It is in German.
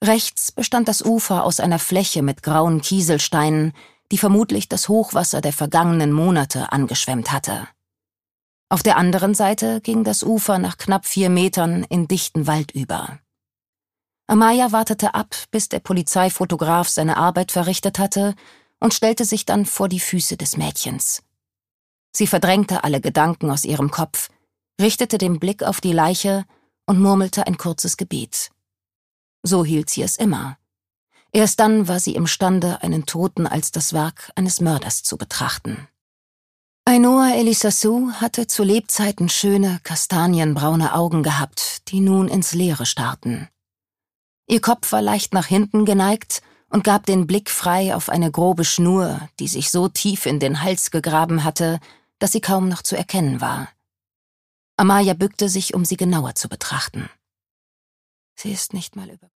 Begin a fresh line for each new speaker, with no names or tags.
Rechts bestand das Ufer aus einer Fläche mit grauen Kieselsteinen, die vermutlich das Hochwasser der vergangenen Monate angeschwemmt hatte. Auf der anderen Seite ging das Ufer nach knapp 4 Metern in dichten Wald über. Amaya wartete ab, bis der Polizeifotograf seine Arbeit verrichtet hatte und stellte sich dann vor die Füße des Mädchens. Sie verdrängte alle Gedanken aus ihrem Kopf, richtete den Blick auf die Leiche und murmelte ein kurzes Gebet. So hielt sie es immer. Erst dann war sie imstande, einen Toten als das Werk eines Mörders zu betrachten. Ainhoa Elissassou hatte zu Lebzeiten schöne, kastanienbraune Augen gehabt, die nun ins Leere starrten. Ihr Kopf war leicht nach hinten geneigt und gab den Blick frei auf eine grobe Schnur, die sich so tief in den Hals gegraben hatte, dass sie kaum noch zu erkennen war. Amaya bückte sich, um sie genauer zu betrachten. Sie ist nicht mal über